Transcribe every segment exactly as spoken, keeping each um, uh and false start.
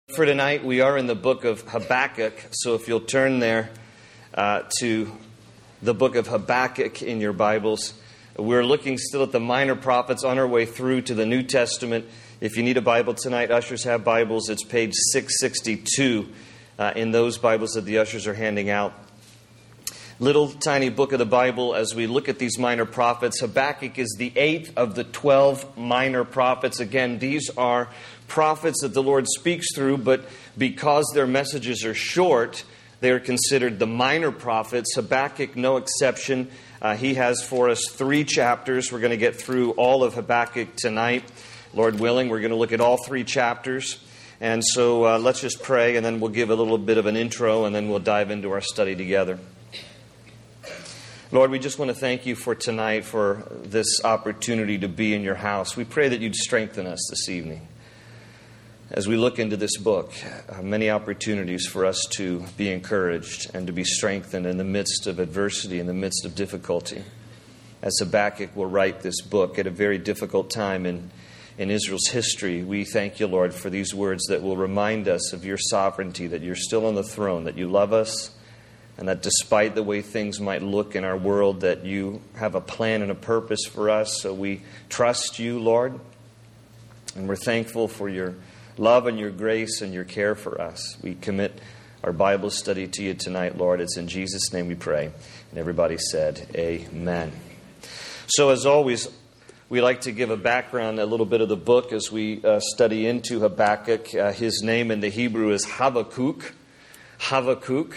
For tonight, we are in the book of Habakkuk, so if you'll turn there uh, to the book of Habakkuk in your Bibles. We're looking still at the minor prophets on our way through to the New Testament. If you need a Bible tonight, ushers have Bibles. It's page six sixty-two uh, in those Bibles that the ushers are handing out. Little tiny book of the Bible as we look at these minor prophets. Habakkuk is the eighth of the twelve minor prophets. Again, these are prophets that the Lord speaks through, but because their messages are short, they are considered the minor prophets. Habakkuk, no exception. Uh, he has for us three chapters. We're going to get through all of Habakkuk tonight. Lord willing, we're going to look at all three chapters. And so uh, let's just pray, and then we'll give a little bit of an intro, and then we'll dive into our study together. Lord, we just want to thank you for tonight, for this opportunity to be in your house. We pray that you'd strengthen us this evening. As we look into this book, uh, many opportunities for us to be encouraged and to be strengthened in the midst of adversity, in the midst of difficulty. As Habakkuk will write this book at a very difficult time in, in Israel's history, we thank you, Lord, for these words that will remind us of your sovereignty, that you're still on the throne, that you love us, and that despite the way things might look in our world, that you have a plan and a purpose for us. So we trust you, Lord, and we're thankful for your love and your grace and your care for us. We commit our Bible study to you tonight, Lord. It's in Jesus' name we pray. And everybody said, amen. So as always, we like to give a background, a little bit of the book as we uh, study into Habakkuk. Uh, his name in the Hebrew is Habakkuk. Habakkuk.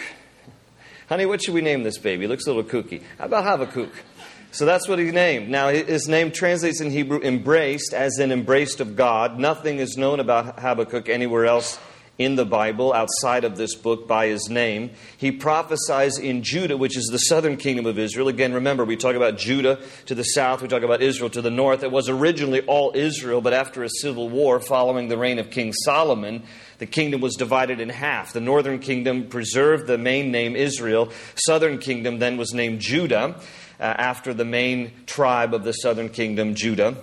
Honey, what should we name this baby? It looks a little kooky. How about Habakkuk? So that's what he named. Now, his name translates in Hebrew, embraced, as in embraced of God. Nothing is known about Habakkuk anywhere else in the Bible outside of this book by his name. He prophesies in Judah, which is the southern kingdom of Israel. Again, remember, we talk about Judah to the south. We talk about Israel to the north. It was originally all Israel, but after a civil war following the reign of King Solomon, the kingdom was divided in half. The northern kingdom preserved the main name Israel. Southern kingdom then was named Judah, uh, after the main tribe of the southern kingdom, Judah.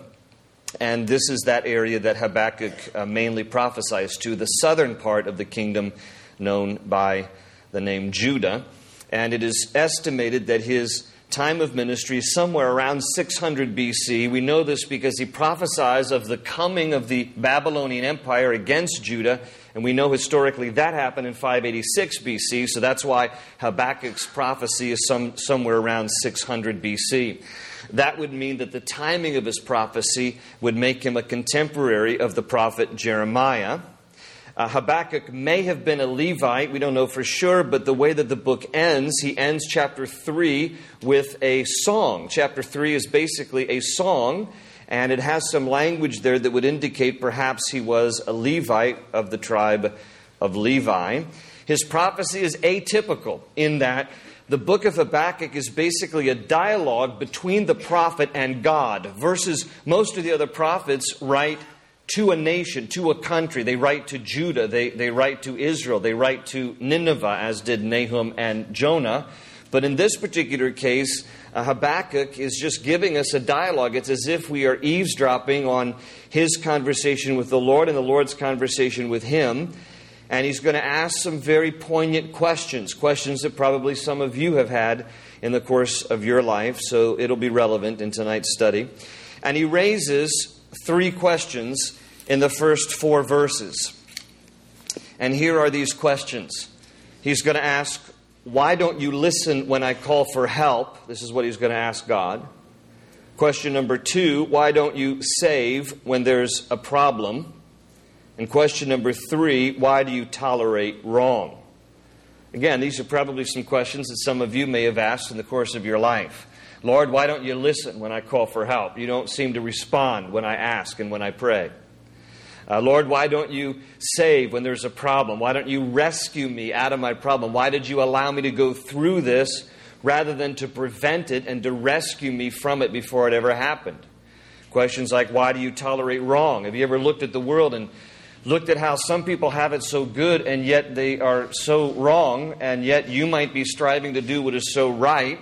And this is that area that Habakkuk uh, mainly prophesies to, the southern part of the kingdom known by the name Judah. And it is estimated that his time of ministry is somewhere around six hundred B C. We know this because he prophesies of the coming of the Babylonian Empire against Judah. And we know historically that happened in five eighty-six B C. So that's why Habakkuk's prophecy is some, somewhere around six hundred B C. That would mean that the timing of his prophecy would make him a contemporary of the prophet Jeremiah. Uh, Habakkuk may have been a Levite. We don't know for sure, but the way that the book ends, he ends chapter three with a song. Chapter three is basically a song, and it has some language there that would indicate perhaps he was a Levite of the tribe of Levi. His prophecy is atypical in that the book of Habakkuk is basically a dialogue between the prophet and God, versus most of the other prophets write to a nation, to a country. They write to Judah, they, they write to Israel, they write to Nineveh, as did Nahum and Jonah. But in this particular case, uh, Habakkuk is just giving us a dialogue. It's as if we are eavesdropping on his conversation with the Lord and the Lord's conversation with him. And he's going to ask some very poignant questions, questions that probably some of you have had in the course of your life, so it'll be relevant in tonight's study. And he raises three questions in the first four verses. And here are these questions. He's going to ask, why don't you listen when I call for help? This is what he's going to ask God. Question number two, why don't you save when there's a problem? And question number three, why do you tolerate wrong? Again, these are probably some questions that some of you may have asked in the course of your life. Lord, why don't you listen when I call for help? You don't seem to respond when I ask and when I pray. Uh, Lord, why don't you save when there's a problem? Why don't you rescue me out of my problem? Why did you allow me to go through this rather than to prevent it and to rescue me from it before it ever happened? Questions like, why do you tolerate wrong? Have you ever looked at the world and looked at how some people have it so good and yet they are so wrong, and yet you might be striving to do what is so right,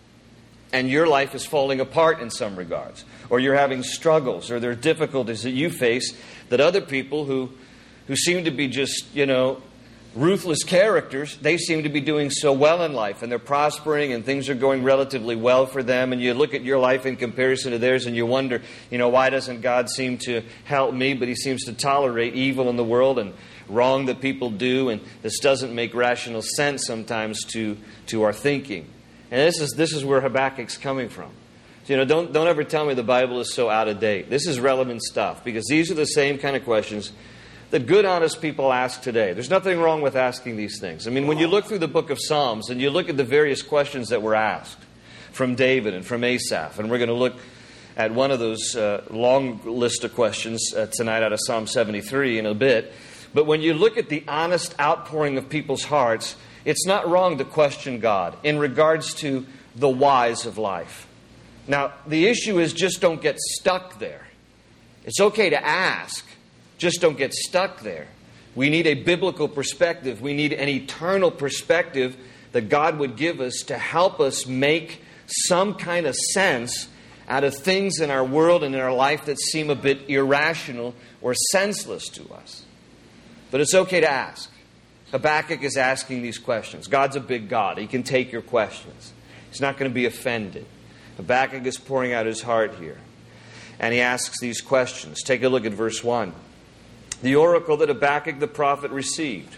and your life is falling apart in some regards, or you're having struggles, or there are difficulties that you face that other people who who seem to be just, you know, ruthless characters, they seem to be doing so well in life, and they're prospering, and things are going relatively well for them. And you look at your life in comparison to theirs, and you wonder, you know, why doesn't God seem to help me, but He seems to tolerate evil in the world and wrong that people do, and this doesn't make rational sense sometimes to, to our thinking. And this is this is where Habakkuk's coming from. So, you know, don't don't ever tell me the Bible is so out of date. This is relevant stuff, because these are the same kind of questions that good, honest people ask today. There's nothing wrong with asking these things. I mean, when you look through the book of Psalms and you look at the various questions that were asked from David and from Asaph, and we're going to look at one of those uh, long list of questions uh, tonight out of Psalm seventy-three in a bit. But when you look at the honest outpouring of people's hearts, it's not wrong to question God in regards to the whys of life. Now, the issue is just don't get stuck there. It's okay to ask. Just don't get stuck there. We need a biblical perspective. We need an eternal perspective that God would give us to help us make some kind of sense out of things in our world and in our life that seem a bit irrational or senseless to us. But it's okay to ask. Habakkuk is asking these questions. God's a big God. He can take your questions. He's not going to be offended. Habakkuk is pouring out his heart here. And he asks these questions. Take a look at verse one. The oracle that Habakkuk the prophet received.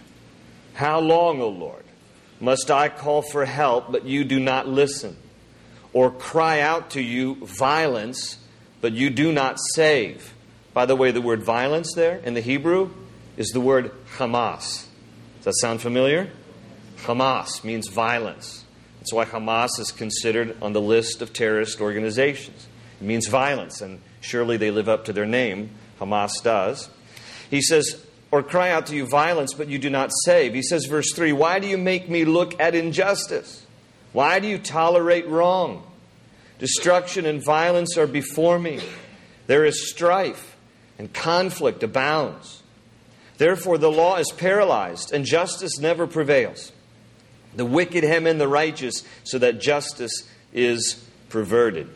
How long, O Lord, must I call for help, but you do not listen? Or cry out to you violence, but you do not save? By the way, the word violence there in the Hebrew is the word Hamas. Does that sound familiar? Hamas means violence. That's why Hamas is considered on the list of terrorist organizations. It means violence, and surely they live up to their name. Hamas does. He says, or cry out to you violence, but you do not save. He says, verse three, why do you make me look at injustice? Why do you tolerate wrong? Destruction and violence are before me. There is strife, and conflict abounds. Therefore the law is paralyzed, and justice never prevails. The wicked hem in the righteous, so that justice is perverted.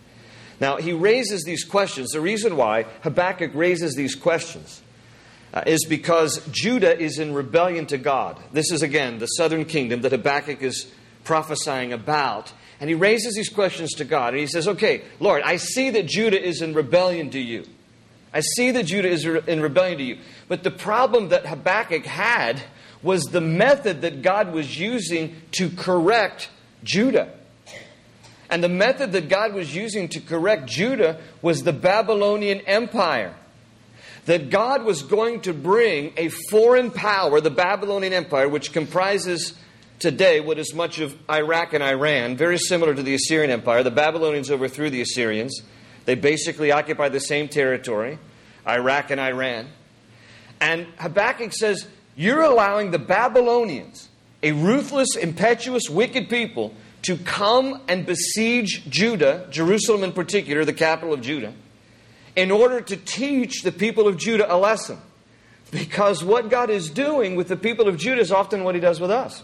Now, he raises these questions. The reason why Habakkuk raises these questions uh, is because Judah is in rebellion to God. This is, again, the southern kingdom that Habakkuk is prophesying about. And he raises these questions to God. And he says, okay, Lord, I see that Judah is in rebellion to you. I see that Judah is in rebellion to you. But the problem that Habakkuk had was the method that God was using to correct Judah. And the method that God was using to correct Judah was the Babylonian Empire. That God was going to bring a foreign power, the Babylonian Empire, which comprises today what is much of Iraq and Iran, very similar to the Assyrian Empire. The Babylonians overthrew the Assyrians. They basically occupied the same territory, Iraq and Iran. And Habakkuk says, you're allowing the Babylonians, a ruthless, impetuous, wicked people, to come and besiege Judah, Jerusalem in particular, the capital of Judah, in order to teach the people of Judah a lesson. Because what God is doing with the people of Judah is often what He does with us.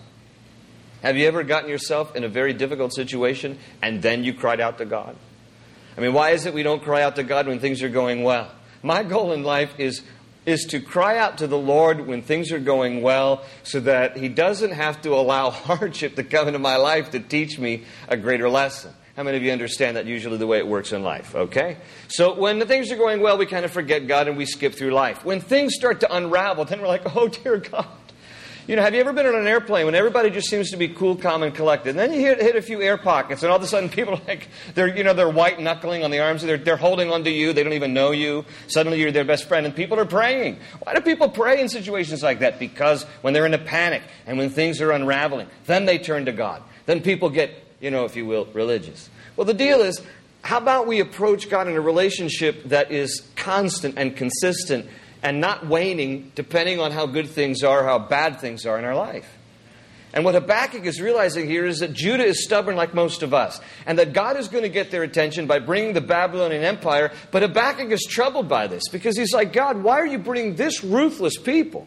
Have you ever gotten yourself in a very difficult situation and then you cried out to God? I mean, why is it we don't cry out to God when things are going well? My goal in life is is to cry out to the Lord when things are going well so that He doesn't have to allow hardship to come into my life to teach me a greater lesson. How many of you understand that usually the way it works in life? Okay? So when the things are going well, we kind of forget God and we skip through life. When things start to unravel, then we're like, oh dear God. You know, have you ever been on an airplane when everybody just seems to be cool, calm, and collected? And then you hit, hit a few air pockets, and all of a sudden people are like, they're, you know, they're white knuckling on the arms. They're, they're holding onto you. They don't even know you. Suddenly you're their best friend, and people are praying. Why do people pray in situations like that? Because when they're in a panic and when things are unraveling, then they turn to God. Then people get, you know, if you will, religious. Well, the deal is, how about we approach God in a relationship that is constant and consistent and not waning depending on how good things are, how bad things are in our life. And what Habakkuk is realizing here is that Judah is stubborn like most of us, and that God is going to get their attention by bringing the Babylonian Empire. But Habakkuk is troubled by this because he's like, God, why are you bringing this ruthless people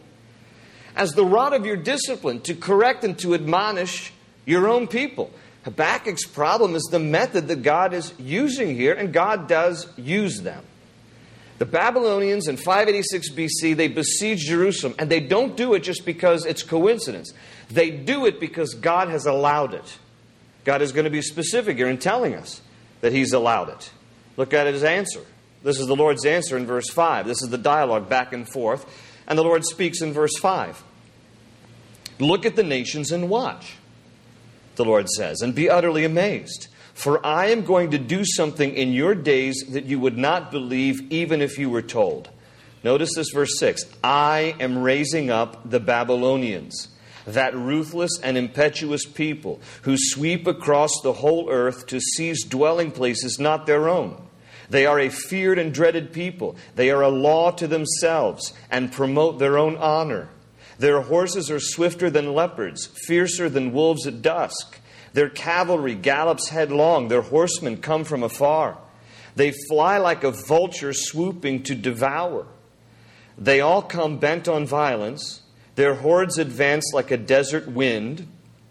as the rod of your discipline to correct and to admonish your own people? Habakkuk's problem is the method that God is using here, and God does use them. The Babylonians in five eighty-six B C, they besiege Jerusalem, and they don't do it just because it's coincidence. They do it because God has allowed it. God is going to be specific here in telling us that He's allowed it. Look at His answer. This is the Lord's answer in verse five. This is the dialogue back and forth. And the Lord speaks in verse five. Look at the nations and watch, the Lord says, and be utterly amazed. For I am going to do something in your days that you would not believe even if you were told. Notice this verse six. I am raising up the Babylonians, that ruthless and impetuous people who sweep across the whole earth to seize dwelling places not their own. They are a feared and dreaded people. They are a law to themselves and promote their own honor. Their horses are swifter than leopards, fiercer than wolves at dusk. Their cavalry gallops headlong. Their horsemen come from afar. They fly like a vulture swooping to devour. They all come bent on violence. Their hordes advance like a desert wind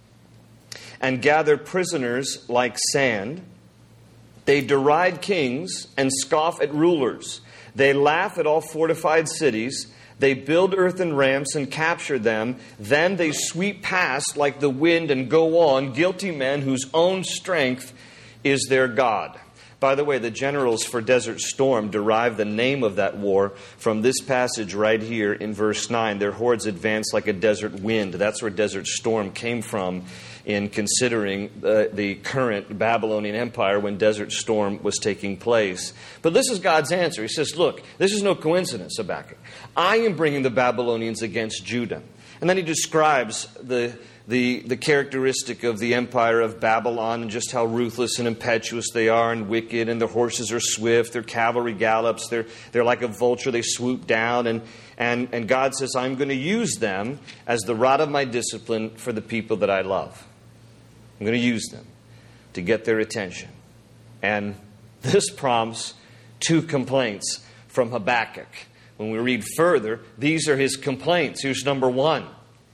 and gather prisoners like sand. They deride kings and scoff at rulers. They laugh at all fortified cities. They build earthen ramps and capture them. Then they sweep past like the wind and go on, guilty men whose own strength is their God. By the way, the generals for Desert Storm derive the name of that war from this passage right here in verse nine. Their hordes advance like a desert wind. That's where Desert Storm came from in considering the, the current Babylonian Empire when Desert Storm was taking place. But this is God's answer. He says, look, this is no coincidence, Habakkuk. I am bringing the Babylonians against Judah. And then he describes the, the, the characteristic of the empire of Babylon and just how ruthless and impetuous they are and wicked, and their horses are swift, their cavalry gallops, they're, they're like a vulture, they swoop down. And, and, and God says, I'm going to use them as the rod of my discipline for the people that I love. I'm going to use them to get their attention. And this prompts two complaints from Habakkuk. When we read further, these are his complaints. Here's number one.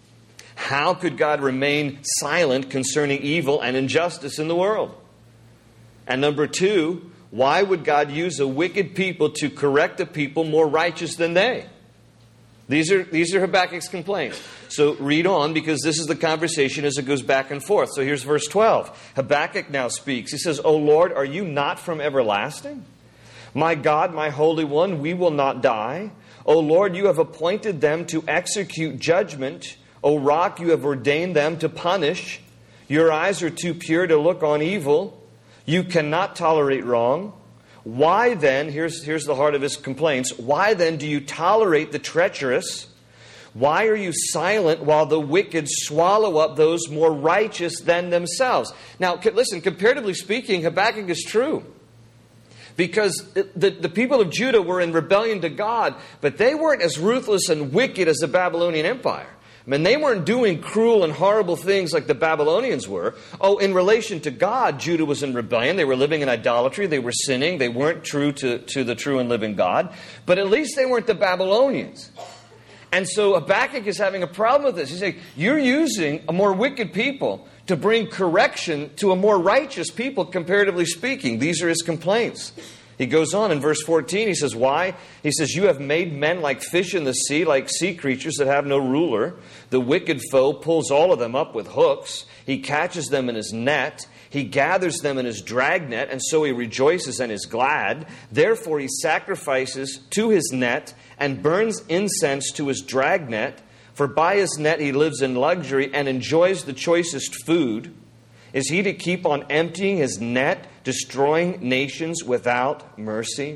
How could God remain silent concerning evil and injustice in the world? And number two, why would God use a wicked people to correct a people more righteous than they? These are, these are Habakkuk's complaints. So read on, because this is the conversation as it goes back and forth. So here's verse twelve. Habakkuk now speaks. He says, O Lord, are you not from everlasting? My God, my Holy One, we will not die. O Lord, you have appointed them to execute judgment. O Rock, you have ordained them to punish. Your eyes are too pure to look on evil. You cannot tolerate wrong. Why then, here's, here's the heart of his complaints, why then do you tolerate the treacherous? Why are you silent while the wicked swallow up those more righteous than themselves? Now, listen, comparatively speaking, Habakkuk is true. Because the, the people of Judah were in rebellion to God, but they weren't as ruthless and wicked as the Babylonian Empire. I mean, they weren't doing cruel and horrible things like the Babylonians were. Oh, in relation to God, Judah was in rebellion. They were living in idolatry. They were sinning. They weren't true to, to the true and living God. But at least they weren't the Babylonians. And so Habakkuk is having a problem with this. He's saying, you're using a more wicked people to bring correction to a more righteous people, comparatively speaking. These are his complaints. He goes on in verse fourteen, he says, why? He says, you have made men like fish in the sea, like sea creatures that have no ruler. The wicked foe pulls all of them up with hooks. He catches them in his net. He gathers them in his dragnet, and so he rejoices and is glad. Therefore he sacrifices to his net and burns incense to his dragnet. For by his net he lives in luxury and enjoys the choicest food. Is he to keep on emptying his net, destroying nations without mercy?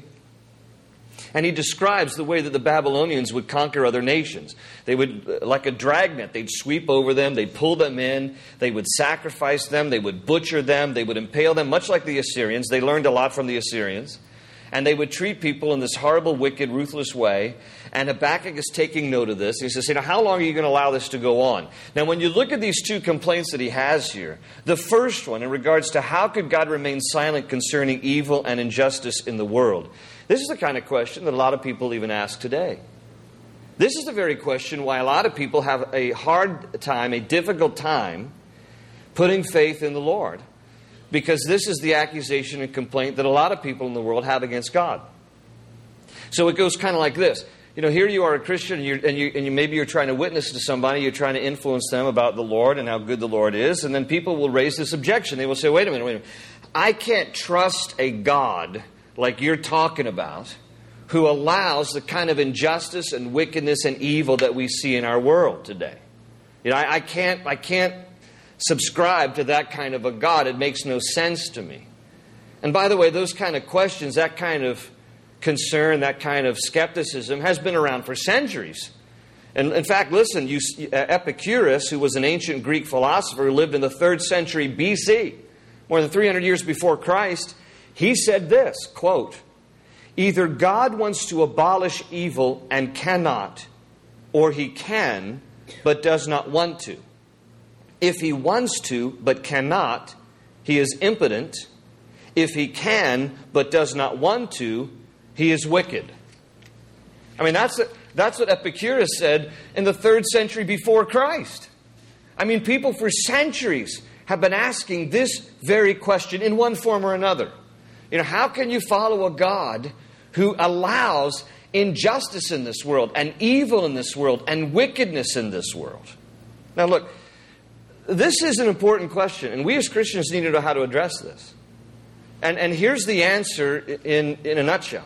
And he describes the way that the Babylonians would conquer other nations. They would, like a dragnet, they'd sweep over them, they'd pull them in, they would sacrifice them, they would butcher them, they would impale them, much like the Assyrians. They learned a lot from the Assyrians. And they would treat people in this horrible, wicked, ruthless way. And Habakkuk is taking note of this. He says, you know, how long are you going to allow this to go on? Now, when you look at these two complaints that he has here, the first one in regards to how could God remain silent concerning evil and injustice in the world, this is the kind of question that a lot of people even ask today. This is the very question why a lot of people have a hard time, a difficult time, putting faith in the Lord. Because this is the accusation and complaint that a lot of people in the world have against God. So it goes kind of like this. You know, here you are a Christian, and, you're, and, you, and you, maybe you're trying to witness to somebody, you're trying to influence them about the Lord and how good the Lord is, and then people will raise this objection. They will say, wait a minute, wait a minute. I can't trust a God like you're talking about who allows the kind of injustice and wickedness and evil that we see in our world today. You know, I, I can't, I can't subscribe to that kind of a God. It makes no sense to me. And by the way, those kind of questions, that kind of concern, that kind of skepticism has been around for centuries. And in fact, listen, you, Epicurus, who was an ancient Greek philosopher who lived in the third century B C, more than three hundred years before Christ, he said this, quote, "Either God wants to abolish evil and cannot, or he can, but does not want to. If he wants to, but cannot, he is impotent. If he can, but does not want to, he is wicked." I mean, that's, that's what Epicurus said in the third century before Christ. I mean, people for centuries have been asking this very question in one form or another. You know, how can you follow a God who allows injustice in this world, and evil in this world, and wickedness in this world? Now look, this is an important question, and we as Christians need to know how to address this. And, and here's the answer in, in a nutshell.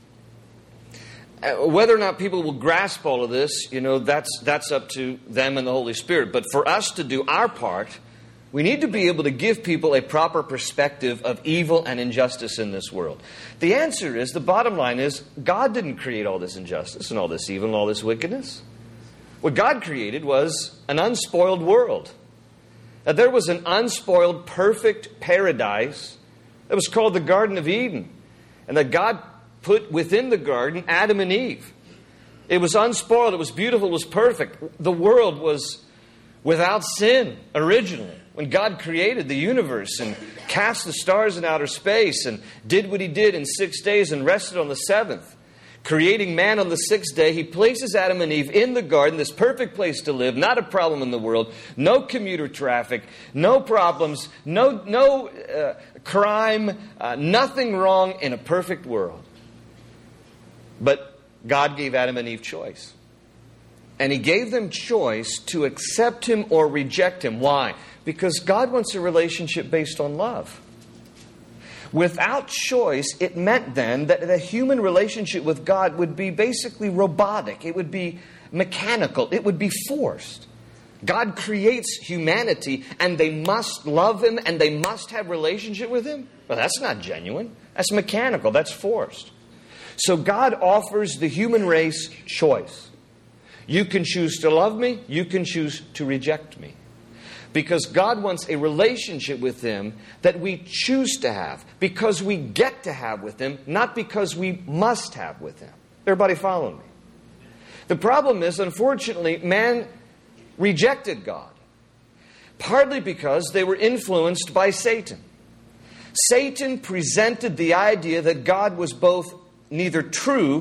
Whether or not people will grasp all of this, you know, that's, that's up to them and the Holy Spirit. But for us to do our part, we need to be able to give people a proper perspective of evil and injustice in this world. The answer is, the bottom line is, God didn't create all this injustice and all this evil and all this wickedness. What God created was an unspoiled world. That there was an unspoiled, perfect paradise that was called the Garden of Eden. And that God put within the garden Adam and Eve. It was unspoiled, it was beautiful, it was perfect. The world was without sin originally. When God created the universe and cast the stars in outer space and did what He did in six days and rested on the seventh, creating man on the sixth day, He places Adam and Eve in the garden, this perfect place to live, not a problem in the world, no commuter traffic, no problems, no, no uh, crime, uh, nothing wrong, in a perfect world. But God gave Adam and Eve choice. And He gave them choice to accept Him or reject Him. Why? Because God wants a relationship based on love. Without choice, it meant then that the human relationship with God would be basically robotic. It would be mechanical. It would be forced. God creates humanity, and they must love Him, and they must have relationship with Him. Well, that's not genuine. That's mechanical. That's forced. So God offers the human race choice. You can choose to love me. You can choose to reject me. Because God wants a relationship with Him that we choose to have. Because we get to have with Him, not because we must have with Him. Everybody following me? The problem is, unfortunately, man rejected God. Partly because they were influenced by Satan. Satan presented the idea that God was both neither true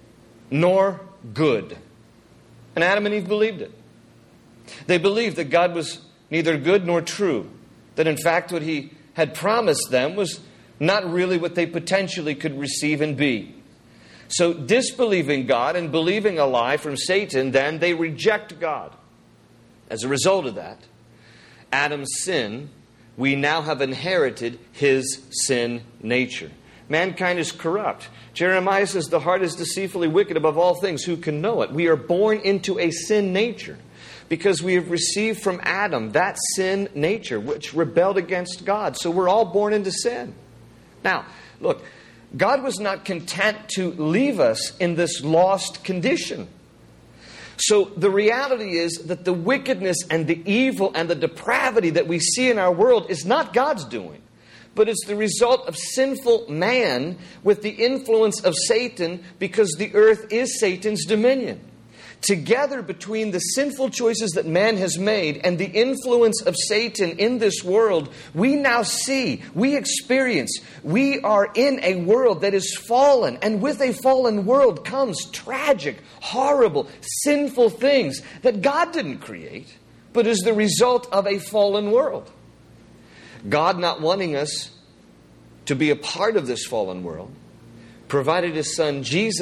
nor good. And Adam and Eve believed it. They believed that God was neither good nor true. That in fact what He had promised them was not really what they potentially could receive and be. So disbelieving God and believing a lie from Satan, then they reject God. As a result of that, Adam's sin, we now have inherited his sin nature. Mankind is corrupt. Jeremiah says the heart is deceitfully wicked above all things. Who can know it? We are born into a sin nature because we have received from Adam that sin nature which rebelled against God. So we're all born into sin. Now, look, God was not content to leave us in this lost condition. So the reality is that the wickedness and the evil and the depravity that we see in our world is not God's doing. But it's the result of sinful man with the influence of Satan, because the earth is Satan's dominion. Together, between the sinful choices that man has made and the influence of Satan in this world, we now see, we experience, we are in a world that is fallen. And with a fallen world comes tragic, horrible, sinful things that God didn't create, but is the result of a fallen world. God, not wanting us to be a part of this fallen world, provided His Son Jesus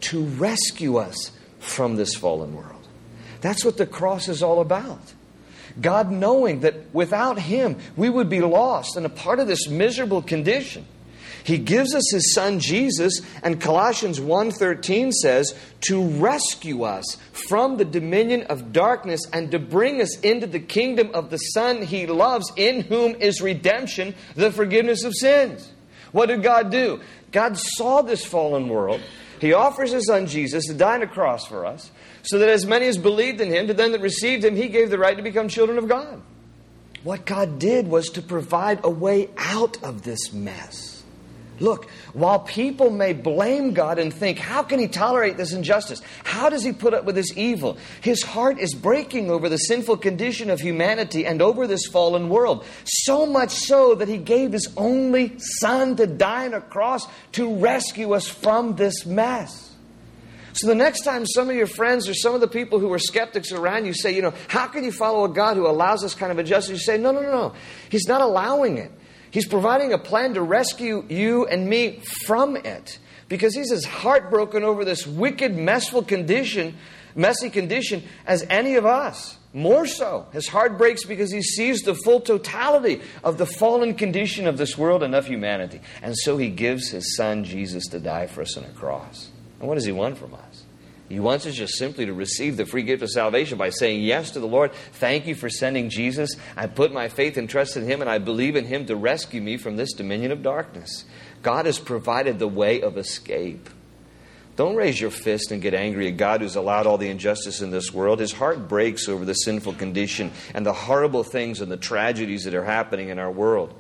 to rescue us from this fallen world. That's what the cross is all about. God knowing that without Him, we would be lost and a part of this miserable condition. He gives us His Son Jesus, and Colossians one thirteen says, to rescue us from the dominion of darkness and to bring us into the kingdom of the Son He loves, in whom is redemption, the forgiveness of sins. What did God do? God saw this fallen world. He offers His Son Jesus to die on a cross for us, so that as many as believed in Him, to them that received Him, He gave the right to become children of God. What God did was to provide a way out of this mess. Look, while people may blame God and think, how can He tolerate this injustice? How does He put up with this evil? His heart is breaking over the sinful condition of humanity and over this fallen world. So much so that He gave His only Son to die on a cross to rescue us from this mess. So the next time some of your friends or some of the people who are skeptics around you say, you know, how can you follow a God who allows this kind of injustice? You say, no, no, no, no. He's not allowing it. He's providing a plan to rescue you and me from it. Because He's as heartbroken over this wicked, messful condition, messy condition as any of us. More so. His heart breaks because He sees the full totality of the fallen condition of this world and of humanity. And so He gives His Son Jesus to die for us on a cross. And what does He want from us? He wants us just simply to receive the free gift of salvation by saying yes to the Lord. Thank you for sending Jesus. I put my faith and trust in Him, and I believe in Him to rescue me from this dominion of darkness. God has provided the way of escape. Don't raise your fist and get angry at God who's allowed all the injustice in this world. His heart breaks over the sinful condition and the horrible things and the tragedies that are happening in our world.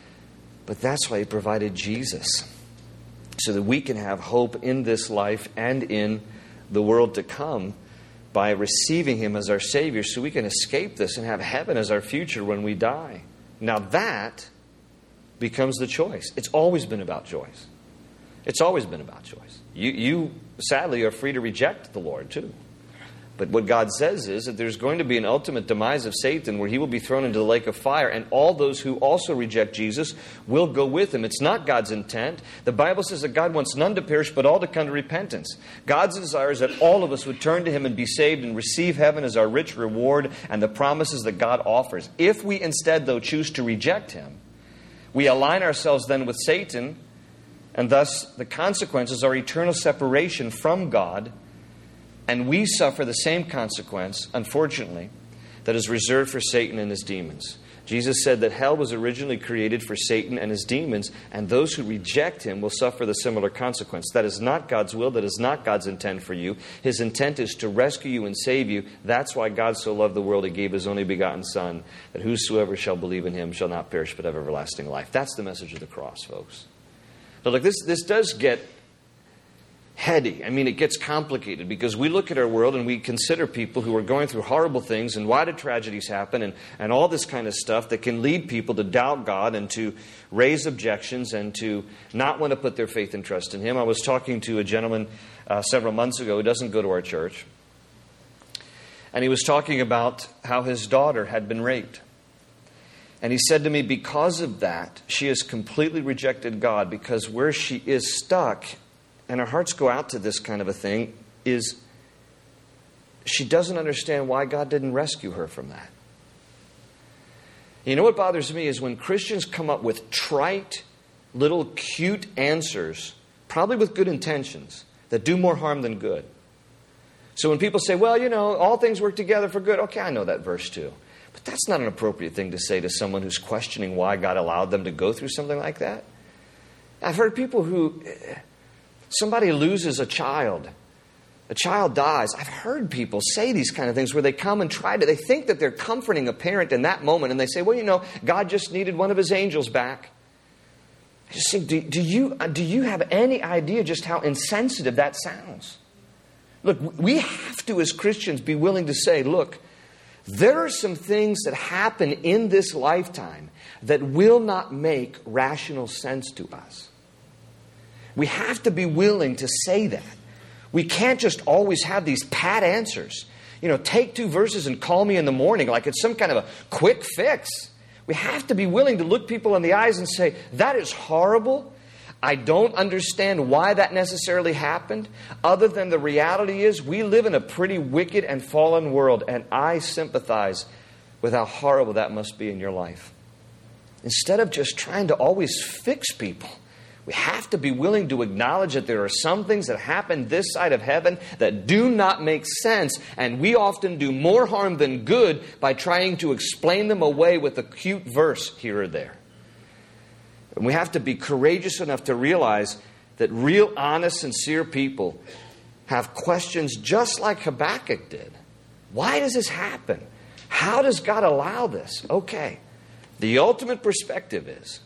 But that's why He provided Jesus, so that we can have hope in this life and in the world to come by receiving Him as our Savior, so we can escape this and have heaven as our future when we die. Now that becomes the choice. It's always been about choice. It's always been about choice. You, you sadly, are free to reject the Lord too. But what God says is that there's going to be an ultimate demise of Satan where he will be thrown into the lake of fire, and all those who also reject Jesus will go with him. It's not God's intent. The Bible says that God wants none to perish but all to come to repentance. God's desire is that all of us would turn to Him and be saved and receive heaven as our rich reward and the promises that God offers. If we instead, though, choose to reject Him, we align ourselves then with Satan, and thus the consequences are eternal separation from God. And we suffer the same consequence, unfortunately, that is reserved for Satan and his demons. Jesus said that hell was originally created for Satan and his demons, and those who reject Him will suffer the similar consequence. That is not God's will. That is not God's intent for you. His intent is to rescue you and save you. That's why God so loved the world, He gave His only begotten Son, that whosoever shall believe in Him shall not perish but have everlasting life. That's the message of the cross, folks. But look, this, this does get heady. I mean, it gets complicated because we look at our world and we consider people who are going through horrible things and why did tragedies happen and, and all this kind of stuff that can lead people to doubt God and to raise objections and to not want to put their faith and trust in Him. I was talking to a gentleman uh, several months ago who doesn't go to our church. And he was talking about how his daughter had been raped. And he said to me, because of that, she has completely rejected God, because where she is stuck, and our hearts go out to this kind of a thing, is she doesn't understand why God didn't rescue her from that. You know what bothers me is when Christians come up with trite, little cute answers, probably with good intentions, that do more harm than good. So when people say, well, you know, all things work together for good. Okay, I know that verse too. But that's not an appropriate thing to say to someone who's questioning why God allowed them to go through something like that. I've heard people who... Somebody loses a child. A child dies. I've heard people say these kind of things where they come and try to, they think that they're comforting a parent in that moment, and they say, well, you know, God just needed one of His angels back. I just think, do, do, you, do you have any idea just how insensitive that sounds? Look, we have to, as Christians, be willing to say, look, there are some things that happen in this lifetime that will not make rational sense to us. We have to be willing to say that. We can't just always have these pat answers. You know, take two verses and call me in the morning like it's some kind of a quick fix. We have to be willing to look people in the eyes and say, that is horrible. I don't understand why that necessarily happened, other than the reality is we live in a pretty wicked and fallen world, and I sympathize with how horrible that must be in your life. Instead of just trying to always fix people, we have to be willing to acknowledge that there are some things that happen this side of heaven that do not make sense, and we often do more harm than good by trying to explain them away with a cute verse here or there. And we have to be courageous enough to realize that real, honest, sincere people have questions just like Habakkuk did. Why does this happen? How does God allow this? Okay, the ultimate perspective is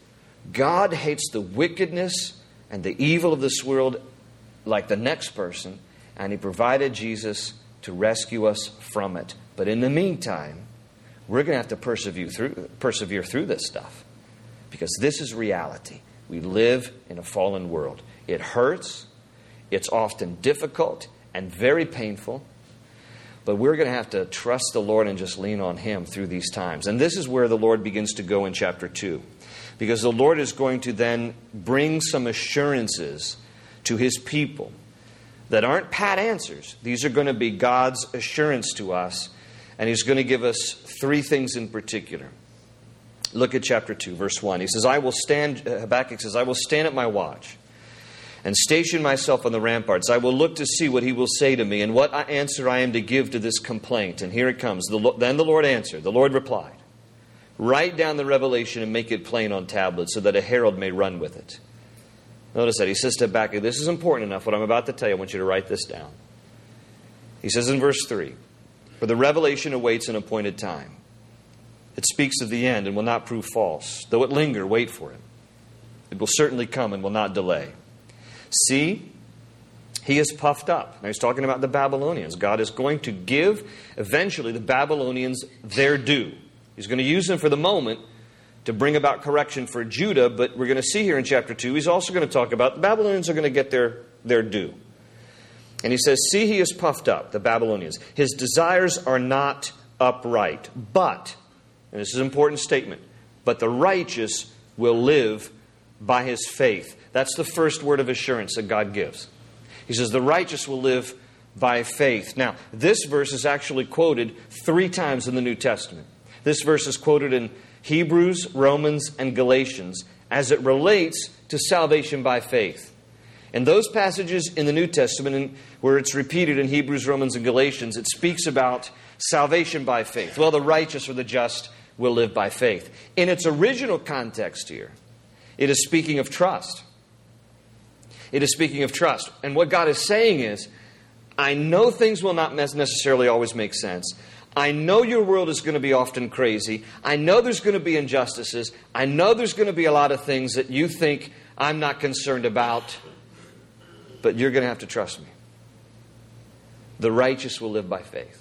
God hates the wickedness and the evil of this world like the next person, and He provided Jesus to rescue us from it. But in the meantime, we're going to have to persevere through, persevere through this stuff. Because this is reality. We live in a fallen world. It hurts. It's often difficult and very painful. But we're going to have to trust the Lord and just lean on Him through these times. And this is where the Lord begins to go in chapter two. Because the Lord is going to then bring some assurances to His people that aren't pat answers. These are going to be God's assurance to us. And He's going to give us three things in particular. Look at chapter two, verse one. He says, I will stand, Habakkuk says, I will stand at my watch and station myself on the ramparts. I will look to see what He will say to me and what answer I am to give to this complaint. And here it comes. The, then the Lord answered. The Lord replied, write down the revelation and make it plain on tablets so that a herald may run with it. Notice that. He says to Habakkuk, this is important enough. What I'm about to tell you, I want you to write this down. He says in verse three, for the revelation awaits an appointed time. It speaks of the end and will not prove false. Though it linger, wait for it. It will certainly come and will not delay. See, he is puffed up. Now he's talking about the Babylonians. God is going to give eventually the Babylonians their due. He's going to use them for the moment to bring about correction for Judah. But we're going to see here in chapter two, he's also going to talk about the Babylonians are going to get their, their due. And he says, see, he is puffed up, the Babylonians. His desires are not upright, but... and this is an important statement, but the righteous will live by his faith. That's the first word of assurance that God gives. He says the righteous will live by faith. Now, this verse is actually quoted three times in the New Testament. This verse is quoted in Hebrews, Romans, and Galatians as it relates to salvation by faith. In those passages in the New Testament where it's repeated in Hebrews, Romans, and Galatians, it speaks about salvation by faith. Well, the righteous or the just will live by faith. In its original context here, it is speaking of trust. It is speaking of trust. And what God is saying is, I know things will not necessarily always make sense. I know your world is going to be often crazy. I know there's going to be injustices. I know there's going to be a lot of things that you think I'm not concerned about. But you're going to have to trust me. The righteous will live by faith.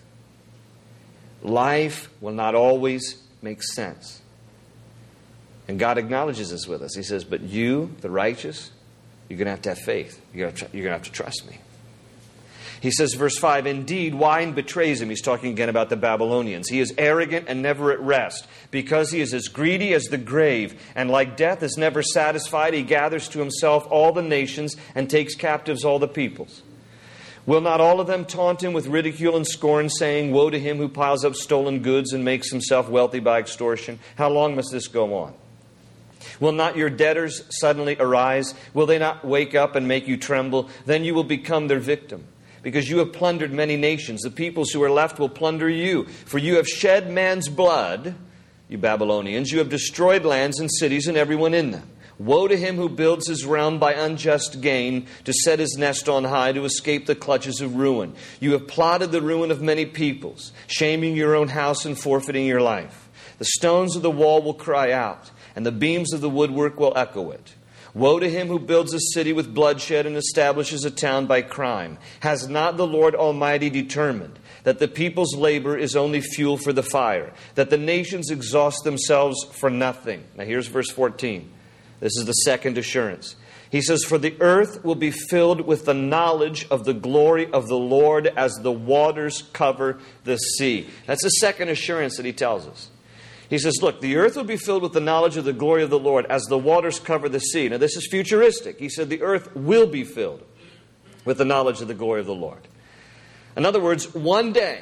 Life will not always make sense. And God acknowledges this with us. He says, but you, the righteous, you're going to have to have faith. You're going to, you're going to have to trust me. He says, verse five, indeed, wine betrays him. He's talking again about the Babylonians. He is arrogant and never at rest, because he is as greedy as the grave, and like death is never satisfied. He gathers to himself all the nations and takes captives all the peoples. Will not all of them taunt him with ridicule and scorn, saying, woe to him who piles up stolen goods and makes himself wealthy by extortion? How long must this go on? Will not your debtors suddenly arise? Will they not wake up and make you tremble? Then you will become their victim. Because you have plundered many nations. The peoples who are left will plunder you. For you have shed man's blood, you Babylonians. You have destroyed lands and cities and everyone in them. Woe to him who builds his realm by unjust gain, to set his nest on high, to escape the clutches of ruin. You have plotted the ruin of many peoples, shaming your own house and forfeiting your life. The stones of the wall will cry out, and the beams of the woodwork will echo it. Woe to him who builds a city with bloodshed and establishes a town by crime. Has not the Lord Almighty determined that the people's labor is only fuel for the fire, that the nations exhaust themselves for nothing? Now here's verse fourteen. This is the second assurance. He says, for the earth will be filled with the knowledge of the glory of the Lord as the waters cover the sea. That's the second assurance that he tells us. He says, look, the earth will be filled with the knowledge of the glory of the Lord as the waters cover the sea. Now, this is futuristic. He said the earth will be filled with the knowledge of the glory of the Lord. In other words, one day,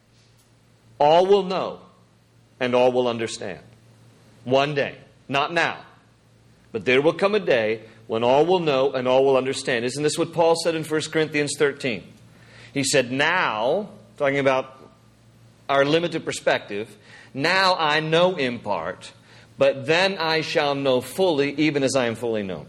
all will know and all will understand. One day. Not now. But there will come a day when all will know and all will understand. Isn't this what Paul said in First Corinthians thirteen? He said, now, talking about our limited perspective, now I know in part, but then I shall know fully, even as I am fully known.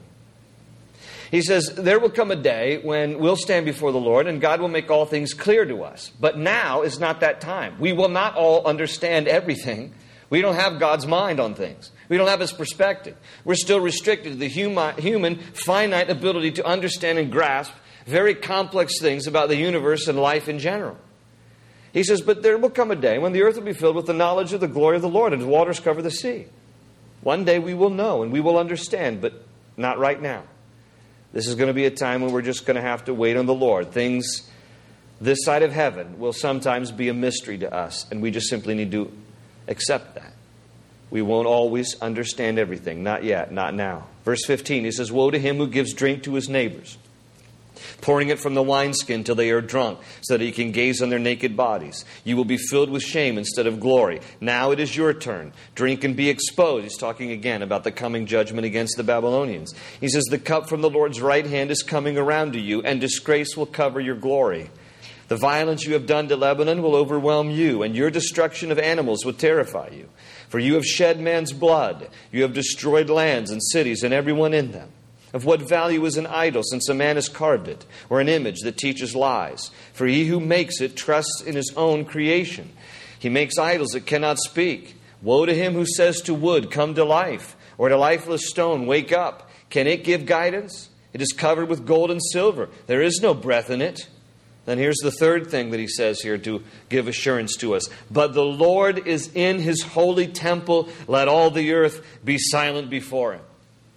He says, there will come a day when we'll stand before the Lord and God will make all things clear to us. But now is not that time. We will not all understand everything. We don't have God's mind on things. We don't have His perspective. We're still restricted to the human, human finite ability to understand and grasp very complex things about the universe and life in general. He says, but there will come a day when the earth will be filled with the knowledge of the glory of the Lord and the waters cover the sea. One day we will know and we will understand, but not right now. This is going to be a time when we're just going to have to wait on the Lord. Things this side of heaven will sometimes be a mystery to us, and we just simply need to accept that. We won't always understand everything. Not yet, not now. Verse fifteen, he says, woe to him who gives drink to his neighbors, pouring it from the wineskin till they are drunk, so that he can gaze on their naked bodies. You will be filled with shame instead of glory. Now it is your turn. Drink and be exposed. He's talking again about the coming judgment against the Babylonians. He says, the cup from the Lord's right hand is coming around to you, and disgrace will cover your glory. The violence you have done to Lebanon will overwhelm you, and your destruction of animals will terrify you. For you have shed man's blood. You have destroyed lands and cities and everyone in them. Of what value is an idol, since a man has carved it, or an image that teaches lies? For he who makes it trusts in his own creation. He makes idols that cannot speak. Woe to him who says to wood, come to life, or to lifeless stone, wake up. Can it give guidance? It is covered with gold and silver. There is no breath in it. Then here's the third thing that he says here to give assurance to us. But the Lord is in His holy temple. Let all the earth be silent before Him.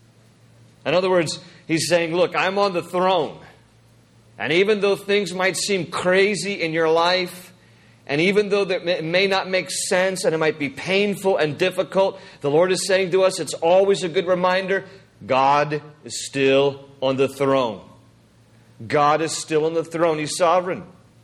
In other words, he's saying, look, I'm on the throne. And even though things might seem crazy in your life, and even though it may not make sense and it might be painful and difficult, the Lord is saying to us, it's always a good reminder, God is still on the throne. God is still on the throne. He's sovereign.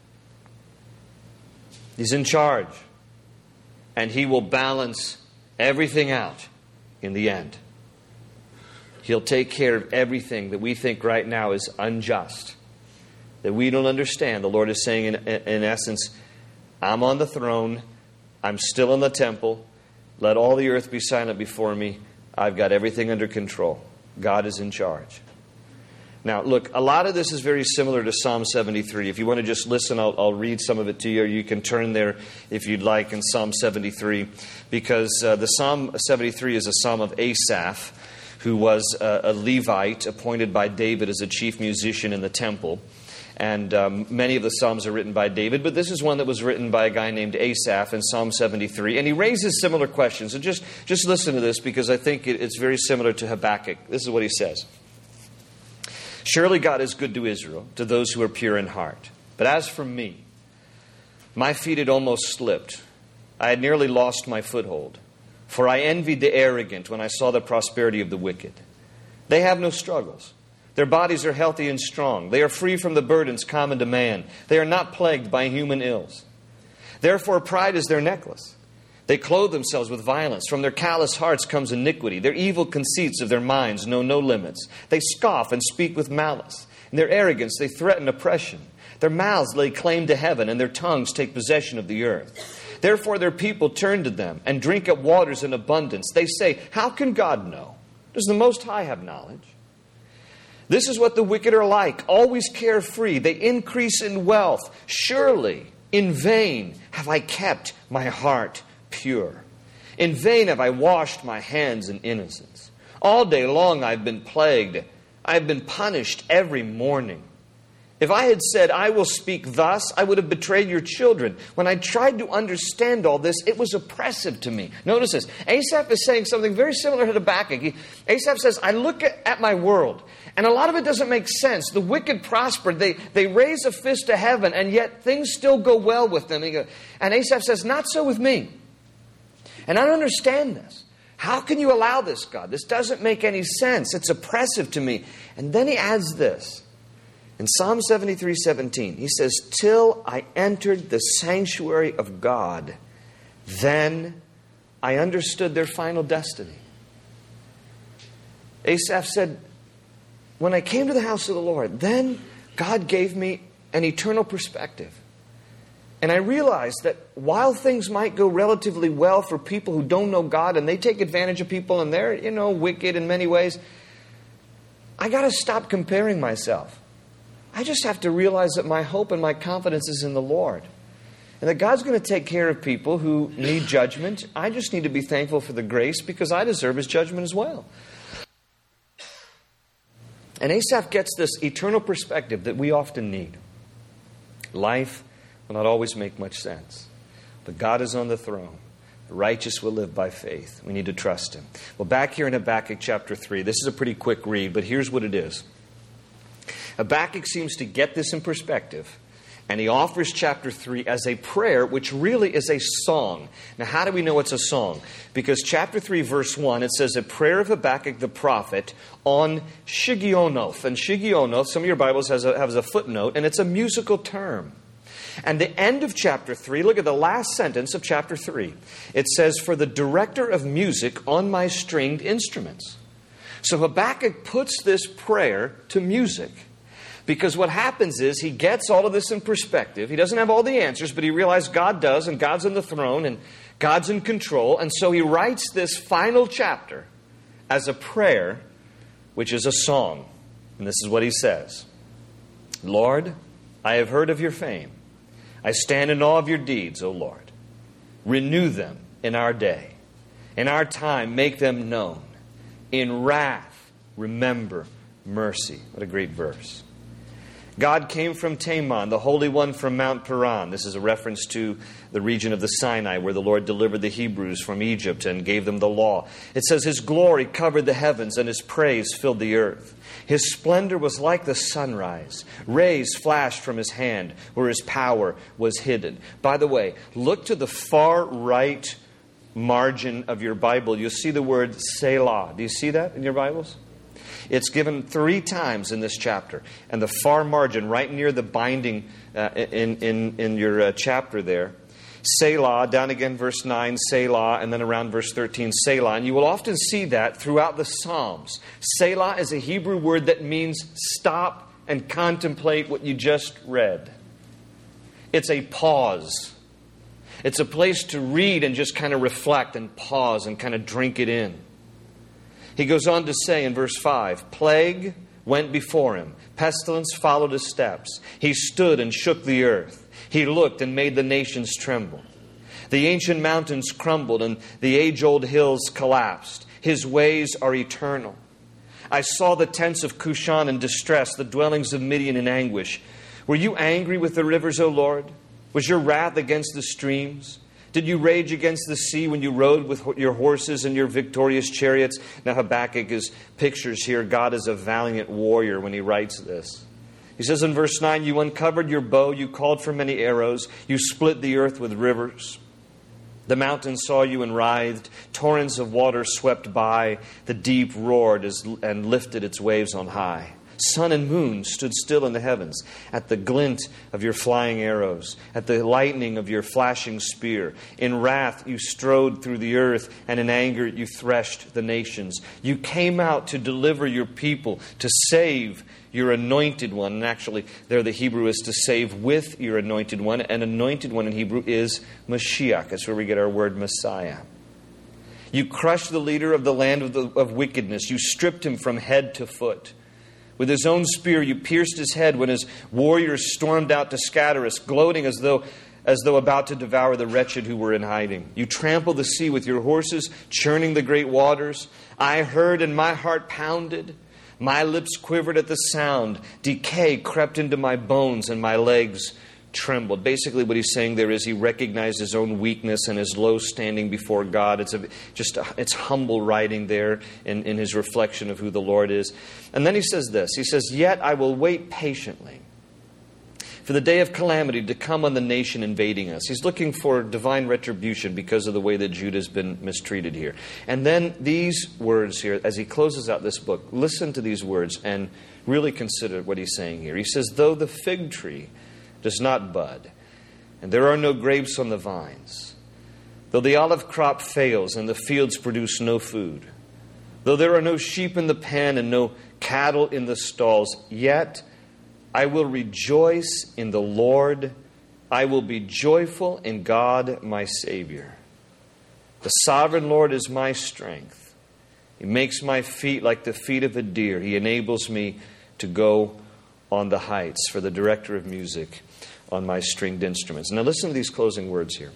He's in charge. And He will balance everything out in the end. He'll take care of everything that we think right now is unjust, that we don't understand. The Lord is saying, in, in essence, I'm on the throne. I'm still in the temple. Let all the earth be silent before me. I've got everything under control. God is in charge. Now, look, a lot of this is very similar to Psalm seventy-three. If you want to just listen, I'll, I'll read some of it to you, or you can turn there if you'd like in Psalm seventy-three, because uh, the Psalm seventy-three is a psalm of Asaph, who was a, a Levite appointed by David as a chief musician in the temple. And um, many of the Psalms are written by David, but this is one that was written by a guy named Asaph in Psalm seventy-three. And he raises similar questions. So just, just listen to this, because I think it, it's very similar to Habakkuk. This is what he says. Surely God is good to Israel, to those who are pure in heart. But as for me, my feet had almost slipped. I had nearly lost my foothold. For I envied the arrogant when I saw the prosperity of the wicked. They have no struggles. Their bodies are healthy and strong. They are free from the burdens common to man. They are not plagued by human ills. Therefore pride is their necklace. They clothe themselves with violence. From their callous hearts comes iniquity. Their evil conceits of their minds know no limits. They scoff and speak with malice. In their arrogance they threaten oppression. Their mouths lay claim to heaven, and their tongues take possession of the earth. Therefore their people turn to them and drink up waters in abundance. They say, how can God know? Does the Most High have knowledge? This is what the wicked are like, always carefree. They increase in wealth. Surely, in vain have I kept my heart pure. In vain have I washed my hands in innocence. All day long I have been plagued. I have been punished every morning. If I had said, I will speak thus, I would have betrayed your children. When I tried to understand all this, it was oppressive to me. Notice this. Asaph is saying something very similar to Habakkuk. He, Asaph says, I look at, at my world, and a lot of it doesn't make sense. The wicked prosper. They, they raise a fist to heaven, and yet things still go well with them. And, he goes, and Asaph says, not so with me. And I don't understand this. How can you allow this, God? This doesn't make any sense. It's oppressive to me. And then he adds this. In Psalm seventy-three seventeen, he says, till I entered the sanctuary of God, then I understood their final destiny. Asaph said, when I came to the house of the Lord, then God gave me an eternal perspective. And I realized that while things might go relatively well for people who don't know God and they take advantage of people and they're, you know, wicked in many ways, I got to stop comparing myself. I just have to realize that my hope and my confidence is in the Lord. And that God's going to take care of people who need judgment. I just need to be thankful for the grace because I deserve His judgment as well. And Asaph gets this eternal perspective that we often need. Life will not always make much sense. But God is on the throne. The righteous will live by faith. We need to trust Him. Well, back here in Habakkuk chapter three, this is a pretty quick read, but here's what it is. Habakkuk seems to get this in perspective, and he offers chapter three as a prayer, which really is a song. Now, how do we know it's a song? Because chapter three, verse one, it says, a prayer of Habakkuk the prophet on Shigionoth. And Shigionoth, some of your Bibles has a, has a footnote, and it's a musical term. And the end of chapter three, look at the last sentence of chapter three. It says, for the director of music on my stringed instruments. So Habakkuk puts this prayer to music. Because what happens is he gets all of this in perspective. He doesn't have all the answers, but he realizes God does, and God's on the throne, and God's in control. And so he writes this final chapter as a prayer, which is a song. And this is what he says. Lord, I have heard of your fame. I stand in awe of your deeds, O Lord. Renew them in our day. In our time, make them known. In wrath, remember mercy. What a great verse. God came from Teman, the Holy One from Mount Paran. This is a reference to the region of the Sinai where the Lord delivered the Hebrews from Egypt and gave them the law. It says, His glory covered the heavens and His praise filled the earth. His splendor was like the sunrise. Rays flashed from His hand where His power was hidden. By the way, look to the far right margin of your Bible. You'll see the word Selah. Do you see that in your Bibles? It's given three times in this chapter. And the far margin, right near the binding uh, in, in, in your uh, chapter there, Selah, down again verse nine, Selah, and then around verse thirteen, Selah. And you will often see that throughout the Psalms. Selah is a Hebrew word that means stop and contemplate what you just read. It's a pause. It's a place to read and just kind of reflect and pause and kind of drink it in. He goes on to say in verse five, plague went before him. Pestilence followed his steps. He stood and shook the earth. He looked and made the nations tremble. The ancient mountains crumbled and the age-old hills collapsed. His ways are eternal. I saw the tents of Cushan in distress, the dwellings of Midian in anguish. Were you angry with the rivers, O Lord? Was your wrath against the streams? Did you rage against the sea when you rode with your horses and your victorious chariots? Now Habakkuk is pictures here God is a valiant warrior when he writes this. He says in verse nine, you uncovered your bow, you called for many arrows, you split the earth with rivers. The mountains saw you and writhed, torrents of water swept by, the deep roared and lifted its waves on high. Sun and moon stood still in the heavens at the glint of your flying arrows, at the lightning of your flashing spear. In wrath you strode through the earth, and in anger you threshed the nations. You came out to deliver your people, to save your anointed one. And actually, there the Hebrew is to save with your anointed one. And anointed one in Hebrew is Mashiach. That's where we get our word Messiah. You crushed the leader of the land of, the, of wickedness. You stripped him from head to foot. With his own spear you pierced his head when his warriors stormed out to scatter us, gloating as though as though about to devour the wretched who were in hiding. You trampled the sea with your horses, churning the great waters. I heard and my heart pounded. My lips quivered at the sound. Decay crept into my bones and my legs trembled. Basically what he's saying there is he recognized his own weakness and his low standing before God. It's a, just a, it's humble writing there in, in his reflection of who the Lord is. And then he says this. He says, yet I will wait patiently for the day of calamity to come on the nation invading us. He's looking for divine retribution because of the way that Judah's been mistreated here. And then these words here, as he closes out this book, listen to these words and really consider what he's saying here. He says, though the fig tree does not bud, and there are no grapes on the vines, though the olive crop fails and the fields produce no food, though there are no sheep in the pen and no cattle in the stalls, yet I will rejoice in the Lord. I will be joyful in God my Savior. The sovereign Lord is my strength. He makes my feet like the feet of a deer. He enables me to go on the heights. For the director of music on my stringed instruments. Now listen to these closing words here.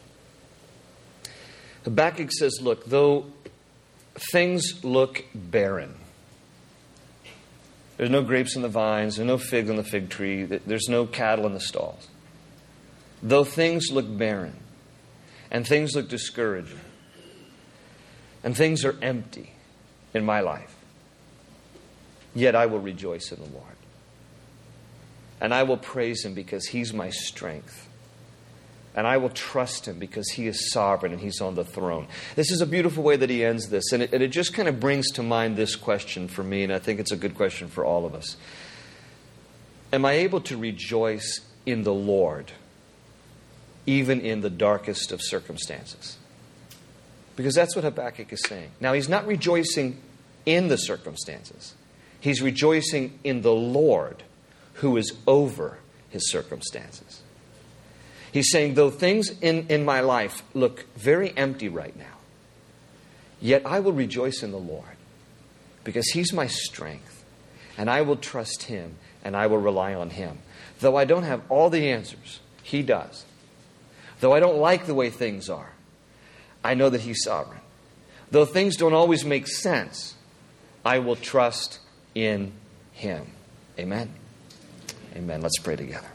Habakkuk says, look, though things look barren, there's no grapes in the vines, there's no fig on the fig tree, there's no cattle in the stalls. Though things look barren, and things look discouraging, and things are empty in my life, yet I will rejoice in the Lord. And I will praise Him because He's my strength. And I will trust Him because He is sovereign and He's on the throne. This is a beautiful way that he ends this. And it, and it just kind of brings to mind this question for me, and I think it's a good question for all of us. Am I able to rejoice in the Lord, even in the darkest of circumstances? Because that's what Habakkuk is saying. Now, he's not rejoicing in the circumstances. He's rejoicing in the Lord, who is over his circumstances. He's saying, though things in, in my life look very empty right now, yet I will rejoice in the Lord because He's my strength, and I will trust Him and I will rely on Him. Though I don't have all the answers, He does. Though I don't like the way things are, I know that He's sovereign. Though things don't always make sense, I will trust in Him. Amen. Amen. Let's pray together.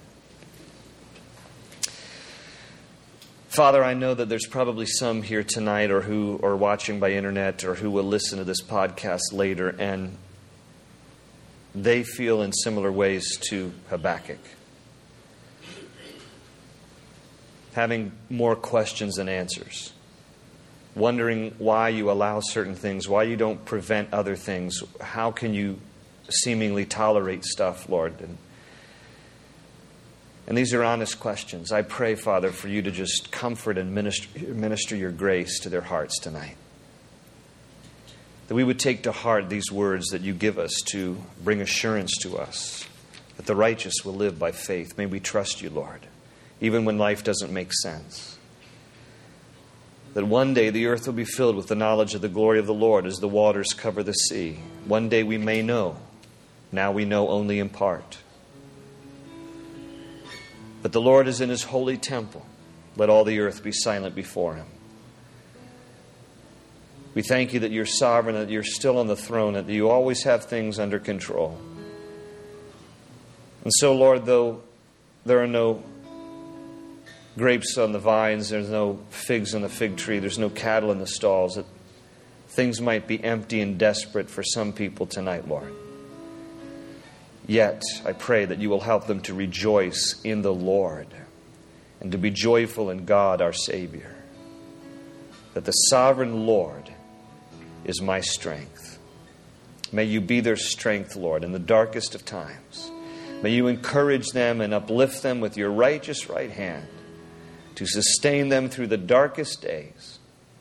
Father, I know that there's probably some here tonight or who are watching by internet or who will listen to this podcast later, and they feel in similar ways to Habakkuk, having more questions than answers, wondering why you allow certain things, why you don't prevent other things, how can you seemingly tolerate stuff, Lord? And And these are honest questions. I pray, Father, for you to just comfort and minister, minister your grace to their hearts tonight. That we would take to heart these words that you give us to bring assurance to us that the righteous will live by faith. May we trust you, Lord, even when life doesn't make sense. That one day the earth will be filled with the knowledge of the glory of the Lord as the waters cover the sea. One day we may know. Now we know only in part. But the Lord is in His holy temple. Let all the earth be silent before Him. We thank you that you're sovereign, that you're still on the throne, that you always have things under control. And so, Lord, though there are no grapes on the vines, there's no figs on the fig tree, there's no cattle in the stalls, that things might be empty and desperate for some people tonight, Lord. Yet, I pray that you will help them to rejoice in the Lord and to be joyful in God, our Savior. That the sovereign Lord is my strength. May you be their strength, Lord, in the darkest of times. May you encourage them and uplift them with your righteous right hand to sustain them through the darkest days.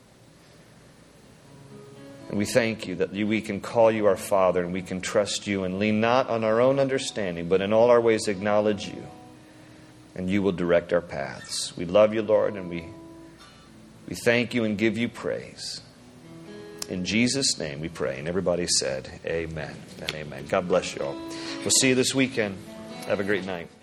And we thank you that we can call you our Father and we can trust you and lean not on our own understanding, but in all our ways acknowledge you. And you will direct our paths. We love you, Lord, and we, we thank you and give you praise. In Jesus' name we pray. And everybody said, amen and amen. God bless you all. We'll see you this weekend. Have a great night.